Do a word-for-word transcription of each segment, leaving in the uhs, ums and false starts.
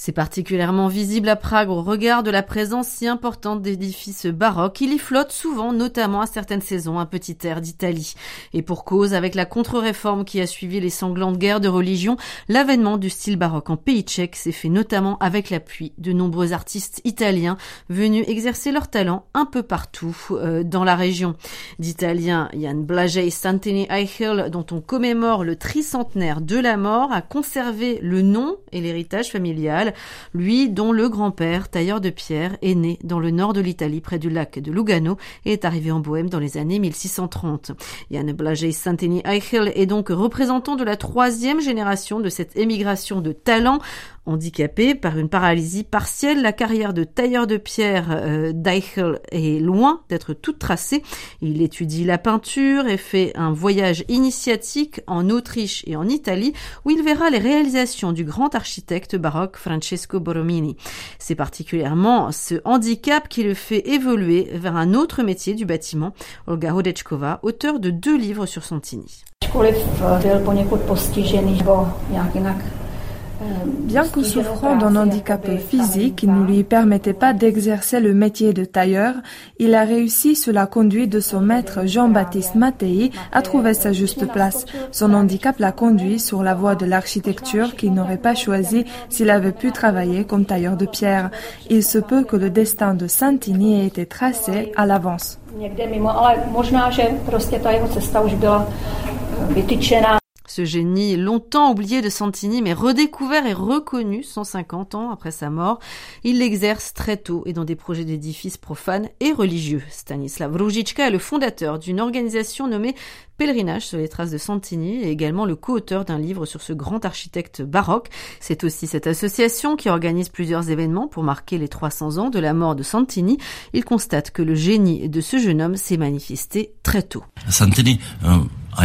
C'est particulièrement visible à Prague au regard de la présence si importante d'édifices baroques. Il y flotte souvent, notamment à certaines saisons, un petit air d'Italie. Et pour cause, avec la contre-réforme qui a suivi les sanglantes guerres de religion, l'avènement du style baroque en pays tchèque s'est fait notamment avec l'appui de nombreux artistes italiens venus exercer leur talent un peu partout euh, dans la région. D'Italiens, Jan Blažej Santini Eichel, dont on commémore le tricentenaire de la mort, a conservé le nom et l'héritage familial. Lui, dont le grand-père, tailleur de pierre, est né dans le nord de l'Italie, près du lac de Lugano, et est arrivé en Bohême dans les années mille six cent trente. Jan Blažej Santini Eichel est donc représentant de la troisième génération de cette émigration de talent. Handicapé par une paralysie partielle, la carrière de tailleur de pierre euh, d'Eichel est loin d'être toute tracée. Il étudie la peinture et fait un voyage initiatique en Autriche et en Italie, où il verra les réalisations du grand architecte baroque Francesco Borromini. C'est particulièrement ce handicap qui le fait évoluer vers un autre métier du bâtiment. Olga Hodečková, auteure de deux livres sur Santini. Bien que souffrant d'un handicap physique qui ne lui permettait pas d'exercer le métier de tailleur, il a réussi sous la conduite de son maître Jean-Baptiste Mattei à trouver sa juste place. Son handicap l'a conduit sur la voie de l'architecture qu'il n'aurait pas choisie s'il avait pu travailler comme tailleur de pierre. Il se peut que le destin de Santini ait été tracé à l'avance. Ce génie longtemps oublié de Santini, mais redécouvert et reconnu cent cinquante ans après sa mort, il l'exerce très tôt et dans des projets d'édifices profanes et religieux. Stanislav Růžička est le fondateur d'une organisation nommée Pèlerinage sur les traces de Santini et également le co-auteur d'un livre sur ce grand architecte baroque. C'est aussi cette association qui organise plusieurs événements pour marquer les trois cents ans de la mort de Santini. Il constate que le génie de ce jeune homme s'est manifesté très tôt. Santini, euh...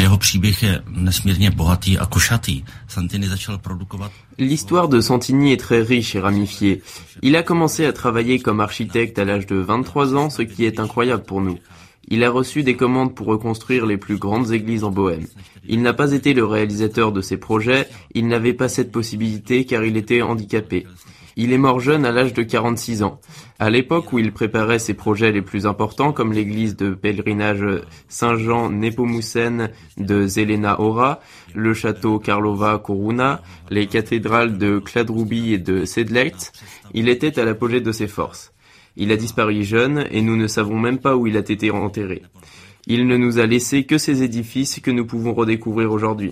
L'histoire de Santini est très riche et ramifiée. Il a commencé à travailler comme architecte à l'âge de vingt-trois ans, ce qui est incroyable pour nous. Il a reçu des commandes pour reconstruire les plus grandes églises en Bohême. Il n'a pas été le réalisateur de ces projets, il n'avait pas cette possibilité car il était handicapé. Il est mort jeune à l'âge de quarante-six ans. À l'époque où il préparait ses projets les plus importants, comme l'église de pèlerinage Saint-Jean Nepomucen de Zelena Hora, le château Karlova Coruna, les cathédrales de Kladruby et de Sedlec, il était à l'apogée de ses forces. Il a disparu jeune et nous ne savons même pas où il a été enterré. Il ne nous a laissé que ces édifices que nous pouvons redécouvrir aujourd'hui.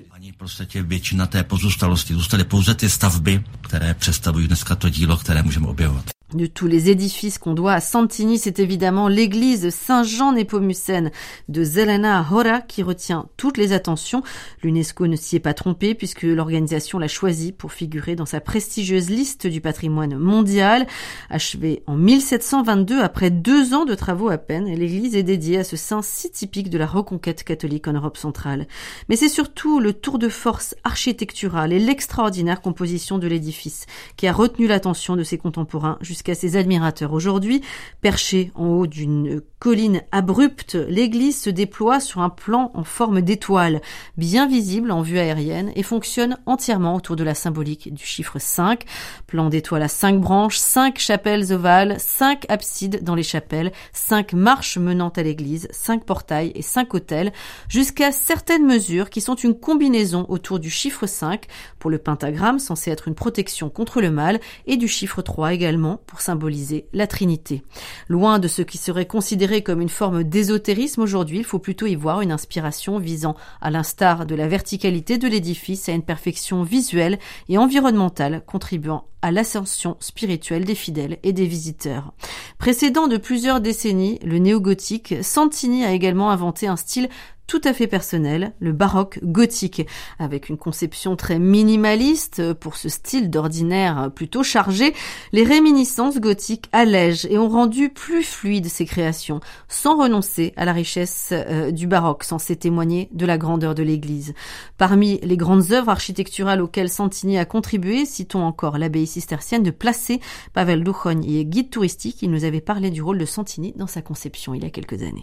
De tous les édifices qu'on doit à Santini, c'est évidemment l'église Saint-Jean Nepomucen de Zelena Hora qui retient toutes les attentions. L'UNESCO ne s'y est pas trompé puisque l'organisation l'a choisi pour figurer dans sa prestigieuse liste du patrimoine mondial. Achevée en mille sept cent vingt-deux, après deux ans de travaux à peine, l'église est dédiée à ce saint si typique de la reconquête catholique en Europe centrale. Mais c'est surtout le tour de force architectural et l'extraordinaire composition de l'édifice qui a retenu l'attention de ses contemporains jusqu'à ses admirateurs. Aujourd'hui, perché en haut d'une colline abrupte, l'église se déploie sur un plan en forme d'étoile, bien visible en vue aérienne et fonctionne entièrement autour de la symbolique du chiffre cinq. Plan d'étoile à cinq branches, cinq chapelles ovales, cinq absides dans les chapelles, cinq marches menant à l'église, cinq portails et cinq autels, jusqu'à certaines mesures qui sont une combinaison autour du chiffre cinq pour le pentagramme censé être une protection contre le mal et du chiffre trois également pour symboliser la Trinité. Loin de ce qui serait considéré comme une forme d'ésotérisme aujourd'hui, il faut plutôt y voir une inspiration visant, à l'instar de la verticalité de l'édifice, à une perfection visuelle et environnementale contribuant à l'ascension spirituelle des fidèles et des visiteurs. Précédent de plusieurs décennies, le néo-gothique, Santini a également inventé un style tout à fait personnel, le baroque gothique, avec une conception très minimaliste pour ce style d'ordinaire plutôt chargé. Les réminiscences gothiques allègent et ont rendu plus fluides ces créations, sans renoncer à la richesse euh, du baroque, censé témoigner de la grandeur de l'église. Parmi les grandes œuvres architecturales auxquelles Santini a contribué, citons encore l'abbaye cistercienne de Placé. Pavel Duchoň y est guide touristique, il nous avait parlé du rôle de Santini dans sa conception il y a quelques années.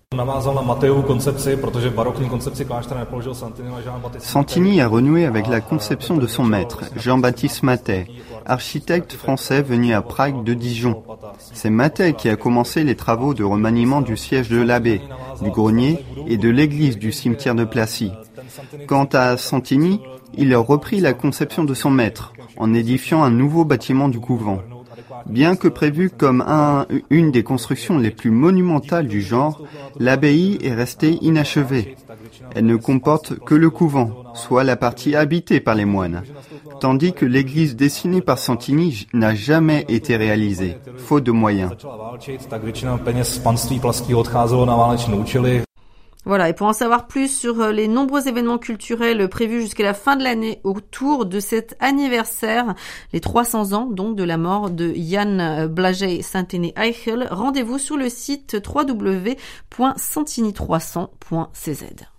Santini a renoué avec la conception de son maître, Jean-Baptiste Mattei, architecte français venu à Prague de Dijon. C'est Mattei qui a commencé les travaux de remaniement du siège de l'abbé, du grenier et de l'église du cimetière de Plassy. Quant à Santini, il a repris la conception de son maître, en édifiant un nouveau bâtiment du couvent. Bien que prévue comme un, une des constructions les plus monumentales du genre, l'abbaye est restée inachevée. Elle ne comporte que le couvent, soit la partie habitée par les moines, tandis que l'église dessinée par Santini n'a jamais été réalisée, faute de moyens. Voilà, et pour en savoir plus sur les nombreux événements culturels prévus jusqu'à la fin de l'année autour de cet anniversaire, les trois cents ans donc de la mort de Jan Blažej Santini-Eichel, rendez-vous sur le site w w w point santini trois cents point c z.